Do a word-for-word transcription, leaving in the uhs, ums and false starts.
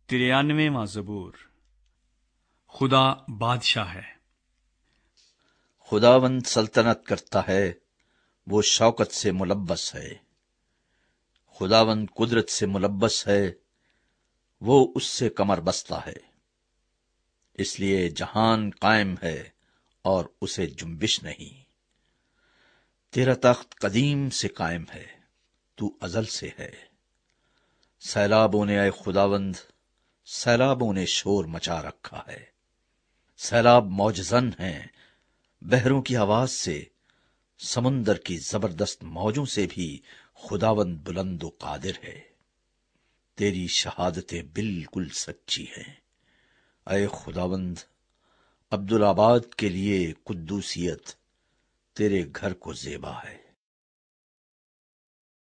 तिरानवेवां ज़बूर। खुदा बादशाह है। खुदावंद सल्तनत करता है, वो शौकत से मुलब्बस है। खुदावंद कुदरत से मुलब्बस है, वो उससे कमर बस्ता है। इसलिए जहान कायम है और उसे जुम्बिश नहीं। तेरा तख्त कदीम से कायम है, तू अजल से है। सैलाबों ने आए खुदावंद, सैलाबों ने शोर मचा रखा है। सैलाब मौजजन हैं, बहरों की आवाज से, समुंदर की जबरदस्त मौजों से भी खुदावंद बुलंद व कादिर है। तेरी शहादतें बिल्कुल सच्ची हैं। अय खुदावंद, अब्दुल आबाद के लिए कुद्दूसियत तेरे घर को ज़ेबा है।